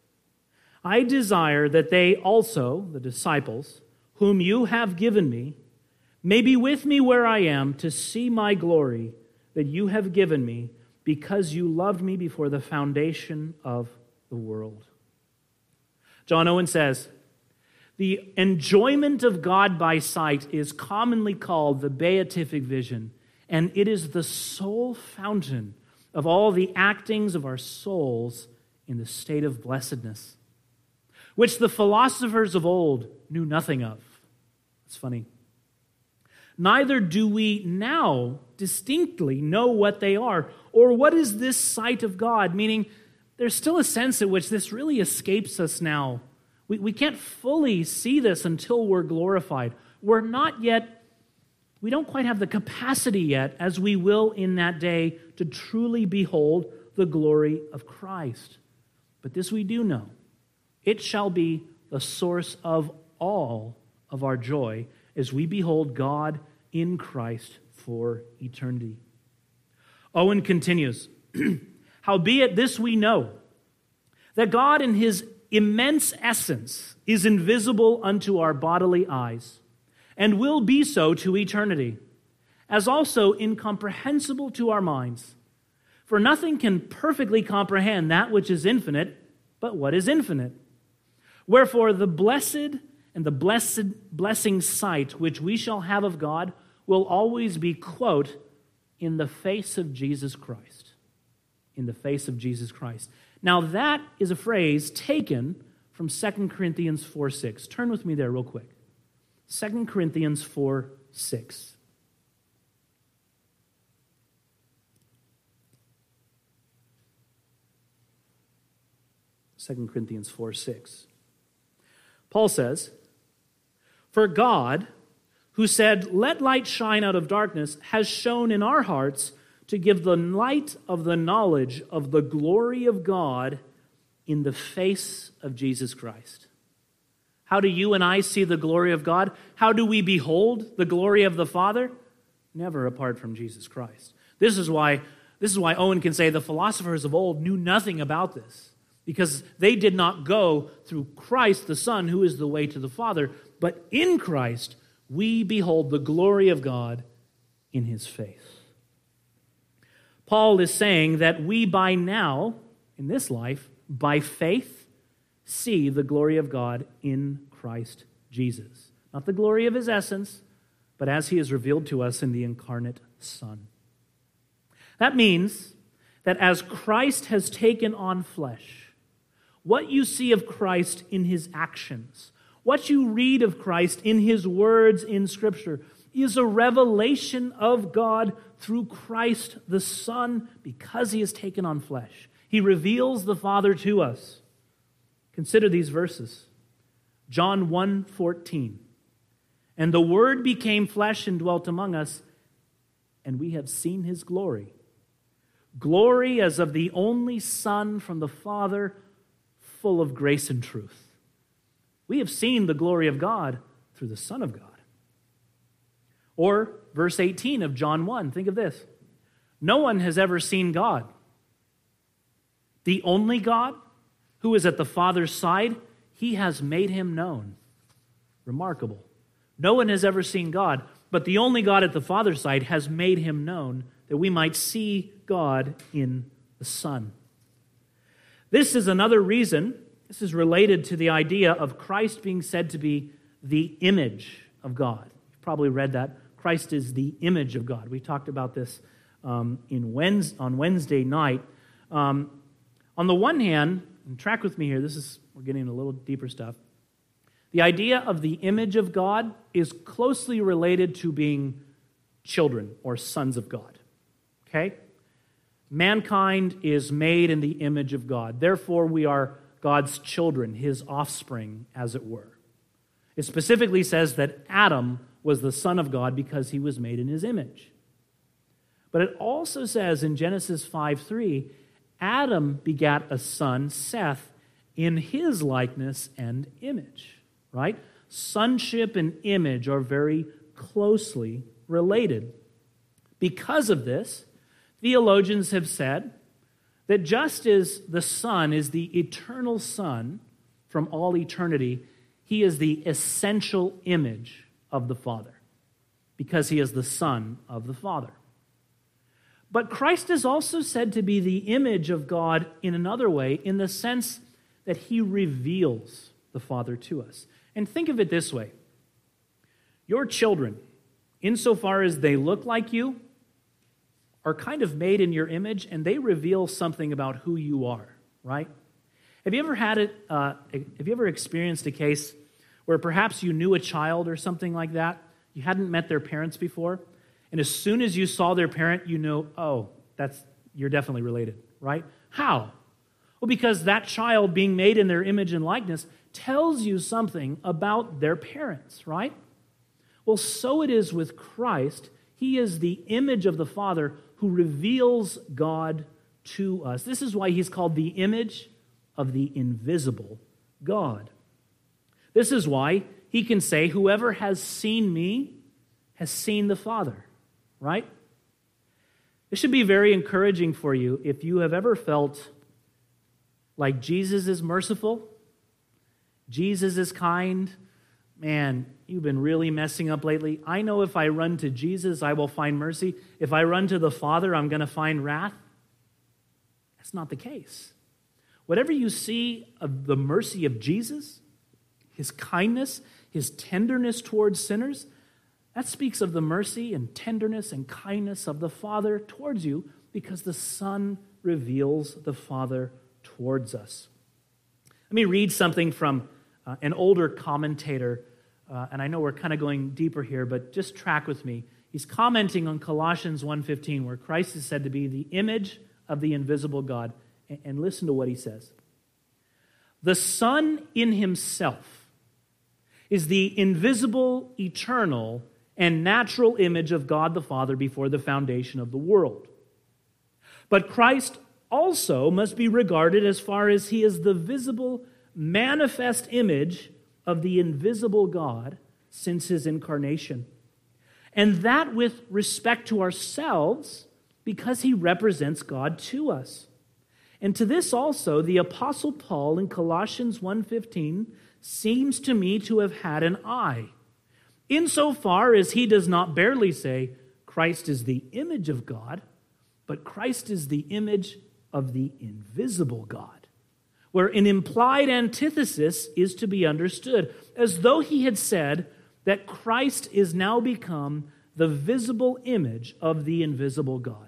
I desire that they also, the disciples, whom you have given me, may be with me where I am to see my glory that you have given me because you loved me before the foundation of the world. John Owen says, the enjoyment of God by sight is commonly called the beatific vision, and it is the sole fountain of all the actings of our souls in the state of blessedness, which the philosophers of old knew nothing of. It's funny. Neither do we now distinctly know what they are, or what is this sight of God, meaning there's still a sense in which this really escapes us now. We, we can't fully see this until we're glorified. We're not yet, we don't quite have the capacity yet, as we will in that day, to truly behold the glory of Christ. But this we do know. It shall be the source of all of our joy as we behold God in Christ for eternity. Owen continues, howbeit this we know, that God in his immense essence is invisible unto our bodily eyes, and will be so to eternity, as also incomprehensible to our minds. For nothing can perfectly comprehend that which is infinite, but what is infinite. Wherefore the blessed and the blessed blessing sight which we shall have of God will always be, quote, in the face of Jesus Christ. In the face of Jesus Christ. Now that is a phrase taken from Second Corinthians four six. Turn with me there real quick. Second Corinthians four six. Second Corinthians four six. Paul says, for God, who said, let light shine out of darkness, has shone in our hearts to give the light of the knowledge of the glory of God in the face of Jesus Christ. How do you and I see the glory of God? How do we behold the glory of the Father? Never apart from Jesus Christ. This is why, this is why Owen can say the philosophers of old knew nothing about this, because they did not go through Christ the Son, who is the way to the Father, but in Christ we behold the glory of God in his face. Paul is saying that we by now, in this life, by faith, see the glory of God in Christ Jesus. Not the glory of his essence, but as he is revealed to us in the incarnate Son. That means that as Christ has taken on flesh, what you see of Christ in his actions, what you read of Christ in his words in Scripture, is a revelation of God through Christ the Son because he has taken on flesh. He reveals the Father to us. Consider these verses. John one fourteen. And the Word became flesh and dwelt among us, and we have seen his glory. Glory as of the only Son from the Father, full of grace and truth. We have seen the glory of God through the Son of God. Or verse eighteen of John one, think of this. No one has ever seen God. The only God who is at the Father's side, he has made him known. Remarkable. No one has ever seen God, but the only God at the Father's side has made him known that we might see God in the Son. This is another reason, this is related to the idea of Christ being said to be the image of God. You've probably read that. Christ is the image of God. We talked about this um, in Wednesday, on Wednesday night. Um, on the one hand, and track with me here, this is, we're getting a little deeper stuff. The idea of the image of God is closely related to being children or sons of God. Okay? Mankind is made in the image of God. Therefore, we are God's children, his offspring, as it were. It specifically says that Adam was the son of God because he was made in his image. But it also says in Genesis five three, Adam begat a son, Seth, in his likeness and image. Right? Sonship and image are very closely related. Because of this, theologians have said that just as the Son is the eternal Son from all eternity, he is the essential image of the Father because he is the Son of the Father. But Christ is also said to be the image of God in another way, in the sense that he reveals the Father to us. And think of it this way. Your children, insofar as they look like you, are kind of made in your image, and they reveal something about who you are, right? Have you ever had it, uh, have you ever experienced a case where perhaps you knew a child or something like that, you hadn't met their parents before, and as soon as you saw their parent, you know, oh, that's you're definitely related, right? How? Well, because that child being made in their image and likeness tells you something about their parents, right? Well, so it is with Christ. He is the image of the Father who reveals God to us. This is why he's called the image of the invisible God. This is why he can say, whoever has seen me has seen the Father, right? This should be very encouraging for you if you have ever felt like Jesus is merciful, Jesus is kind. Man, you've been really messing up lately. I know if I run to Jesus, I will find mercy. If I run to the Father, I'm going to find wrath. That's not the case. Whatever you see of the mercy of Jesus, his kindness, his tenderness towards sinners, that speaks of the mercy and tenderness and kindness of the Father towards you because the Son reveals the Father towards us. Let me read something from uh, an older commentator, uh, and I know we're kind of going deeper here, but just track with me. He's commenting on Colossians one fifteen, where Christ is said to be the image of the invisible God. And, and listen to what he says. The Son in himself is the invisible, eternal, and natural image of God the Father before the foundation of the world. But Christ also must be regarded as far as he is the visible, manifest image of the invisible God since his incarnation. And that with respect to ourselves, because he represents God to us. And to this also, the Apostle Paul in Colossians one fifteen seems to me to have had an eye, insofar as he does not barely say, Christ is the image of God, but Christ is the image of the invisible God, where an implied antithesis is to be understood, as though he had said that Christ is now become the visible image of the invisible God.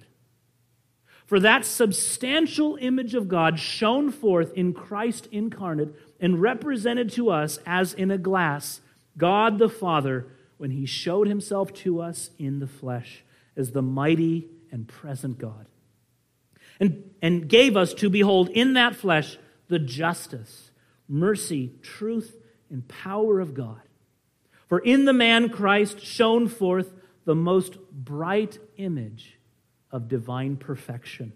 For that substantial image of God shone forth in Christ incarnate and represented to us as in a glass God the Father when he showed himself to us in the flesh as the mighty and present God. And, and gave us to behold in that flesh the justice, mercy, truth, and power of God. For in the man Christ shone forth the most bright image of divine perfection.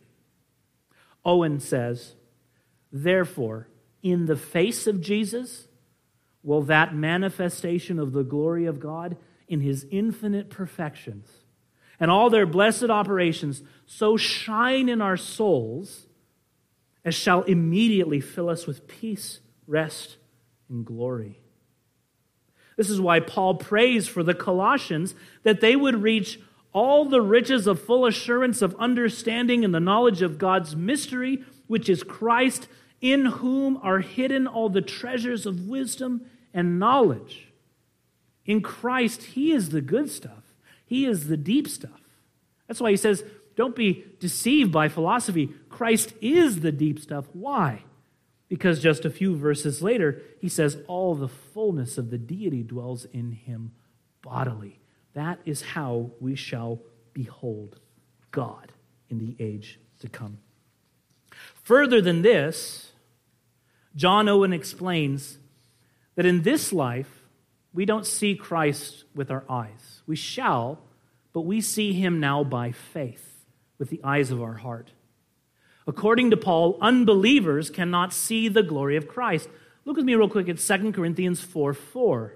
Owen says, therefore, in the face of Jesus, will that manifestation of the glory of God in his infinite perfections and all their blessed operations so shine in our souls as shall immediately fill us with peace, rest, and glory. This is why Paul prays for the Colossians that they would reach all the riches of full assurance of understanding and the knowledge of God's mystery, which is Christ, in whom are hidden all the treasures of wisdom and knowledge. In Christ, He is the good stuff. He is the deep stuff. That's why he says, don't be deceived by philosophy. Christ is the deep stuff. Why? Because just a few verses later, he says, all the fullness of the deity dwells in Him bodily. That is how we shall behold God in the age to come. Further than this, John Owen explains that in this life, we don't see Christ with our eyes. We shall, but we see Him now by faith, with the eyes of our heart. According to Paul, unbelievers cannot see the glory of Christ. Look with me real quick at Second Corinthians four four.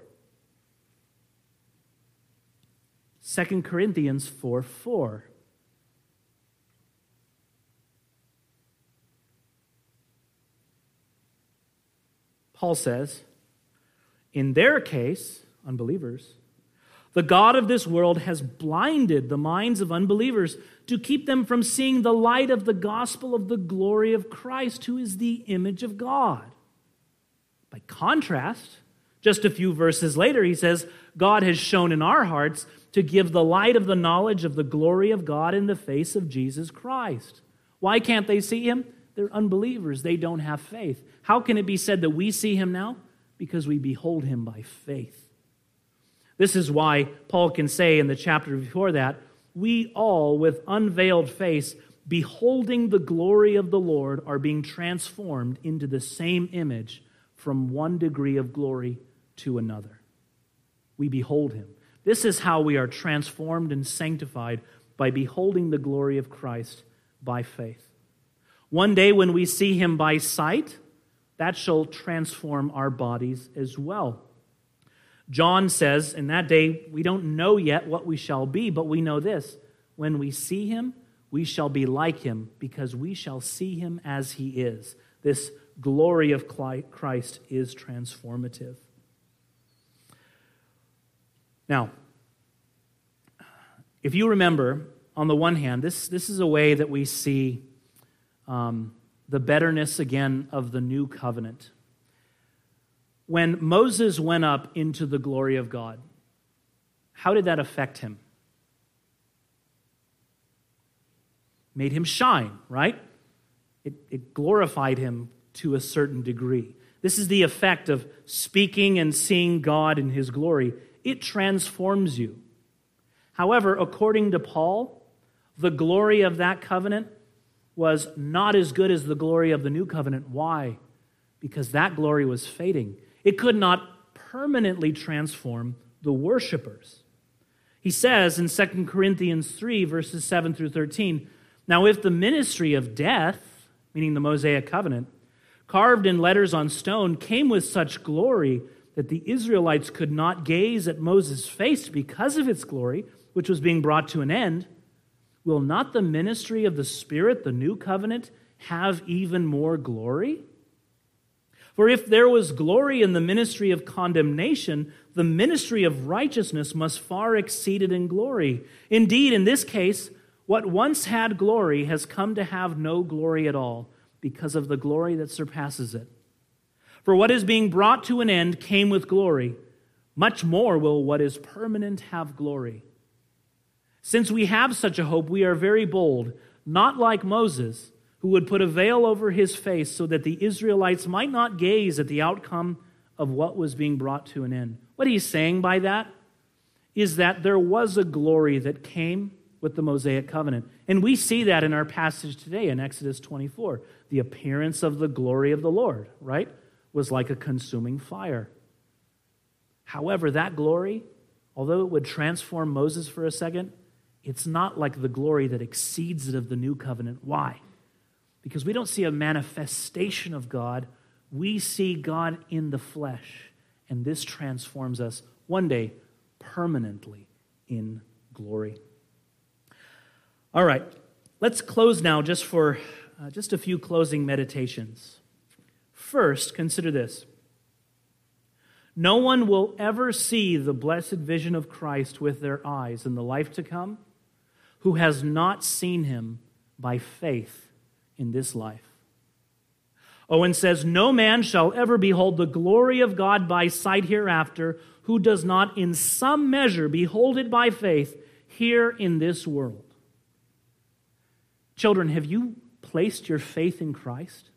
Second Corinthians four four. Paul says, in their case, unbelievers, the God of this world has blinded the minds of unbelievers to keep them from seeing the light of the gospel of the glory of Christ, who is the image of God. By contrast, just a few verses later, he says, God has shown in our hearts to give the light of the knowledge of the glory of God in the face of Jesus Christ. Why can't they see Him? They're unbelievers. They don't have faith. How can it be said that we see Him now? Because we behold Him by faith. This is why Paul can say in the chapter before that, we all with unveiled face, beholding the glory of the Lord, are being transformed into the same image from one degree of glory to another. We behold Him. This is how we are transformed and sanctified, by beholding the glory of Christ by faith. One day when we see Him by sight, that shall transform our bodies as well. John says, in that day, we don't know yet what we shall be, but we know this. When we see Him, we shall be like Him, because we shall see Him as He is. This glory of Christ is transformative. Now, if you remember, on the one hand, this, this is a way that we see um, the betterness again of the new covenant. When Moses went up into the glory of God, how did that affect him? Made him shine, right? It, it glorified him to a certain degree. This is the effect of speaking and seeing God in His glory. It transforms you. However, according to Paul, the glory of that covenant was not as good as the glory of the new covenant. Why? Because that glory was fading. It could not permanently transform the worshipers. He says in Second Corinthians three, verses seven through thirteen, now if the ministry of death, meaning the Mosaic covenant, carved in letters on stone, came with such glory that the Israelites could not gaze at Moses' face because of its glory, which was being brought to an end, will not the ministry of the Spirit, the new covenant, have even more glory? For if there was glory in the ministry of condemnation, the ministry of righteousness must far exceed it in glory. Indeed, in this case, what once had glory has come to have no glory at all, because of the glory that surpasses it. For what is being brought to an end came with glory. Much more will what is permanent have glory. Since we have such a hope, we are very bold, not like Moses, who would put a veil over his face so that the Israelites might not gaze at the outcome of what was being brought to an end. What he's saying by that is that there was a glory that came with the Mosaic covenant. And we see that in our passage today in Exodus twenty-four. The appearance of the glory of the Lord, right, was like a consuming fire. However, that glory, although it would transform Moses for a second, it's not like the glory that exceeds it of the new covenant. Why? Because we don't see a manifestation of God. We see God in the flesh. And this transforms us one day permanently in glory. All right, let's close now just for uh, just a few closing meditations. First, consider this. No one will ever see the blessed vision of Christ with their eyes in the life to come who has not seen him by faith in this life. Owen says, no man shall ever behold the glory of God by sight hereafter who does not in some measure behold it by faith here in this world. Children, have you placed your faith in Christ?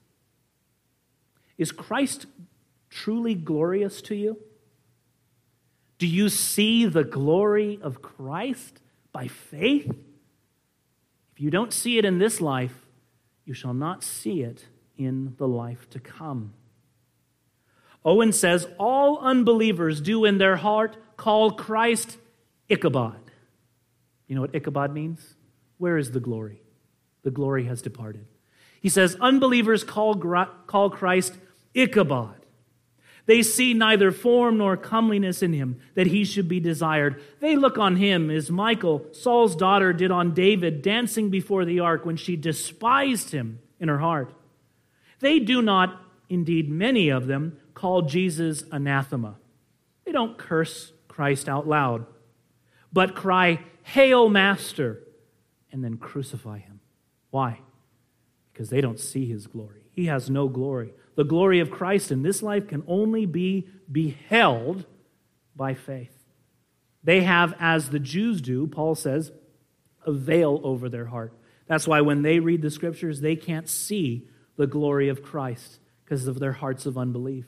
Is Christ truly glorious to you? Do you see the glory of Christ by faith? If you don't see it in this life, you shall not see it in the life to come. Owen says, all unbelievers do in their heart call Christ Ichabod. You know what Ichabod means? Where is the glory? The glory has departed. He says, unbelievers call, call Christ Ichabod. They see neither form nor comeliness in him, that he should be desired. They look on him as Michal, Saul's daughter, did on David, dancing before the ark when she despised him in her heart. They do not, indeed many of them, call Jesus anathema. They don't curse Christ out loud, but cry, Hail, Master, and then crucify him. Why? Because they don't see his glory. He has no glory. The glory of Christ in this life can only be beheld by faith. They have, as the Jews do, Paul says, a veil over their heart. That's why when they read the Scriptures, they can't see the glory of Christ because of their hearts of unbelief.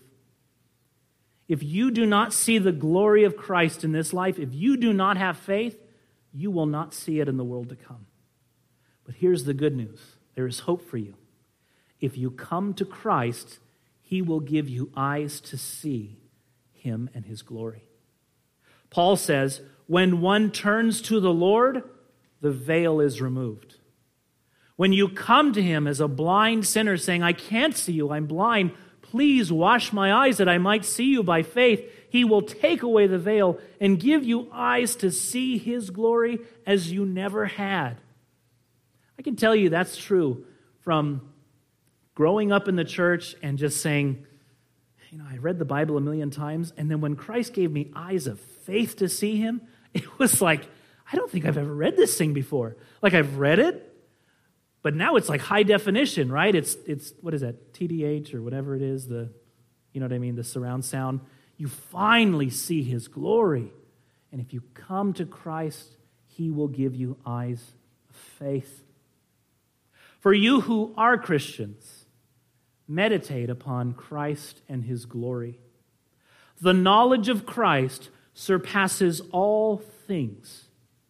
If you do not see the glory of Christ in this life, if you do not have faith, you will not see it in the world to come. But here's the good news. There is hope for you. If you come to Christ, he will give you eyes to see him and his glory. Paul says, when one turns to the Lord, the veil is removed. When you come to him as a blind sinner saying, I can't see you, I'm blind, please wash my eyes that I might see you by faith, he will take away the veil and give you eyes to see his glory as you never had. I can tell you that's true from growing up in the church and just saying, you know, I read the Bible a million times, and then when Christ gave me eyes of faith to see him, it was like, I don't think I've ever read this thing before. Like, I've read it, but now it's like high definition, right? It's, it's what is that, T D H or whatever it is, the, you know what I mean, the surround sound. You finally see his glory. And if you come to Christ, he will give you eyes of faith. For you who are Christians, meditate upon Christ and his glory. The knowledge of Christ surpasses all things.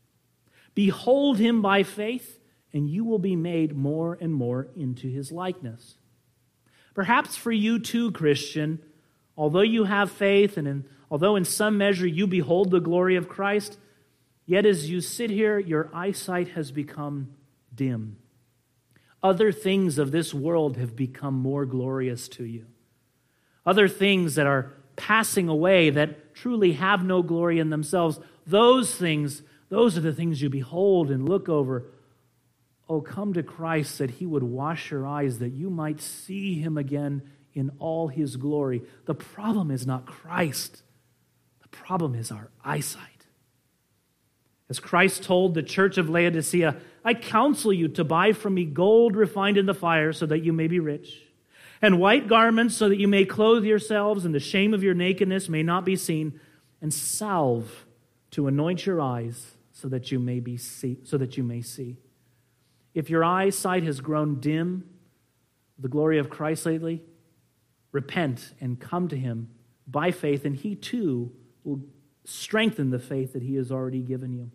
Behold him by faith, and you will be made more and more into his likeness. Perhaps for you too, Christian, although you have faith, and in, although in some measure you behold the glory of Christ, yet as you sit here, your eyesight has become dim. Other things of this world have become more glorious to you. Other things that are passing away that truly have no glory in themselves, those things, those are the things you behold and look over. Oh, come to Christ that he would wash your eyes, that you might see him again in all his glory. The problem is not Christ. The problem is our eyesight. As Christ told the church of Laodicea, I counsel you to buy from me gold refined in the fire so that you may be rich, and white garments so that you may clothe yourselves and the shame of your nakedness may not be seen, and salve to anoint your eyes so that you may be see, so that you may see. If your eyesight has grown dim, the glory of Christ lately, repent and come to him by faith, and he too will strengthen the faith that he has already given you.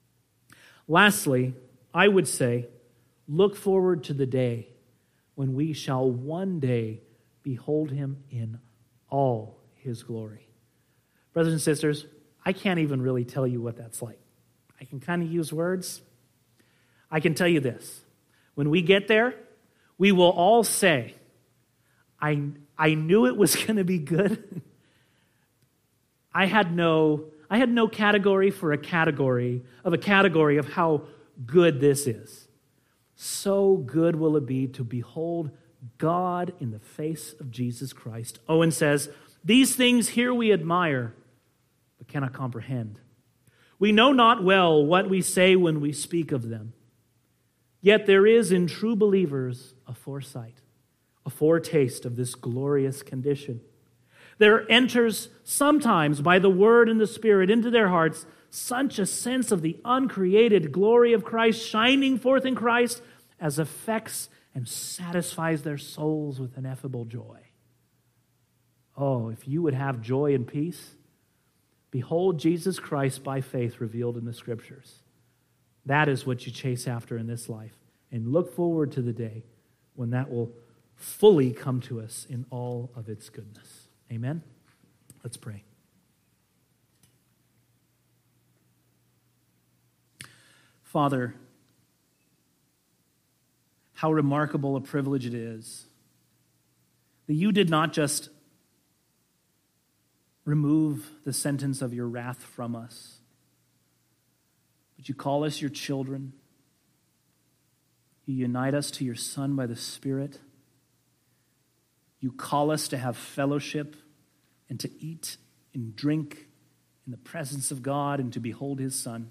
Lastly, I would say, look forward to the day when we shall one day behold him in all his glory. Brothers and sisters, I can't even really tell you what that's like. I can kind of use words. I can tell you this. When we get there, we will all say, I, I knew it was going to be good. I had no... I had no category for a category of a category of how good this is. so good will it be to behold God in the face of Jesus Christ. Owen says, these things here we admire, but cannot comprehend. We know not well what we say when we speak of them. Yet there is in true believers a foresight, a foretaste of this glorious condition. There enters sometimes by the word and the Spirit into their hearts such a sense of the uncreated glory of Christ shining forth in Christ as affects and satisfies their souls with ineffable joy. Oh, if you would have joy and peace, behold Jesus Christ by faith revealed in the Scriptures. That is what you chase after in this life. And look forward to the day when that will fully come to us in all of its goodness. Amen? Let's pray. Father, how remarkable a privilege it is that you did not just remove the sentence of your wrath from us, but you call us your children. You unite us to your Son by the Spirit. You call us to have fellowship and to eat and drink in the presence of God and to behold his Son.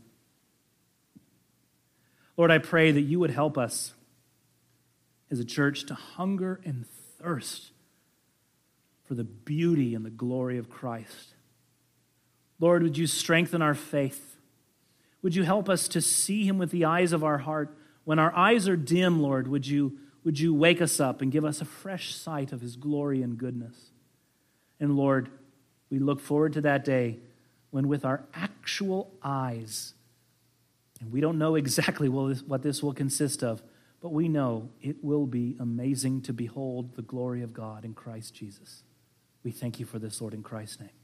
Lord, I pray that you would help us as a church to hunger and thirst for the beauty and the glory of Christ. Lord, would you strengthen our faith? Would you help us to see him with the eyes of our heart? When our eyes are dim, Lord, would you, would you wake us up and give us a fresh sight of his glory and goodness? And Lord, we look forward to that day when with our actual eyes, and we don't know exactly what this will consist of, but we know it will be amazing to behold the glory of God in Christ Jesus. We thank you for this, Lord, in Christ's name.